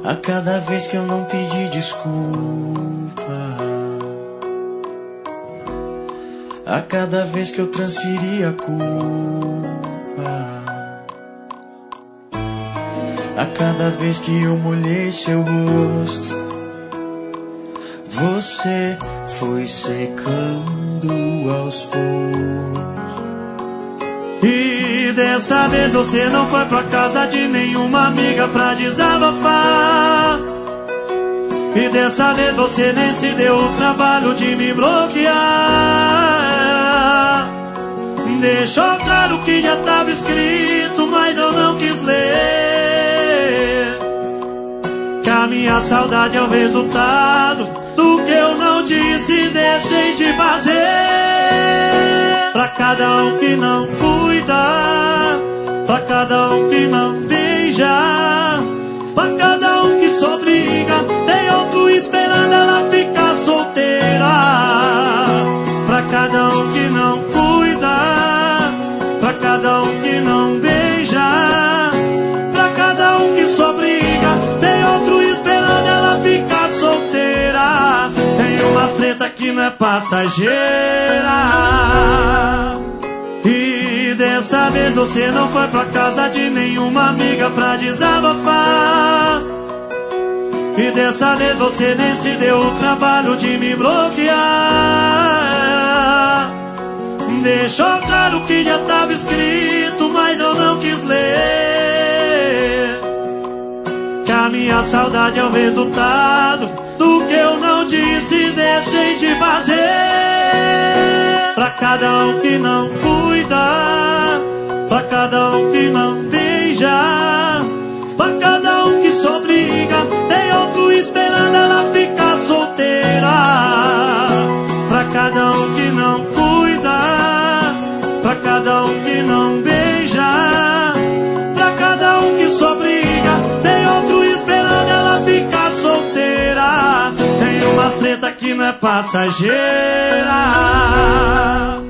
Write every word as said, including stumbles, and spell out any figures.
A cada vez que eu não pedi desculpa, a cada vez que eu transferi a culpa, a cada vez que eu molhei seu rosto, você foi secando aos poucos. E dessa vez você não foi pra casa de nenhuma amiga pra desabafar. E dessa vez você nem se deu o trabalho de me bloquear. Deixou claro que já tava escrito, mas eu não quis ler. Que a minha saudade é o resultado do que eu não disse e deixei de fazer. Pra cada um que não cuida, pra cada um que não beija, pra cada um que se obriga, tem outro esperando ela ficar solteira. Pra cada um que não cuida, pra cada um que não beija, pra cada um que se obriga, tem outro esperando ela ficar solteira. Tem umas treta que não é passageira. E dessa vez você não foi pra casa de nenhuma amiga pra desabafar. E dessa vez você nem se deu o trabalho de me bloquear. Deixou claro que já tava escrito, mas eu não quis ler. Que a minha saudade é o resultado do que eu não disse e deixei de fazer. Pra cada um que não cuida, pra cada um que não beija, pra cada um que se obriga, tem outro esperando ela ficar solteira. Pra cada um que não cuida, pra cada um que não beija, pra cada um que se obriga, tem outro esperando ela ficar solteira. Tem umas treta que não é passageira.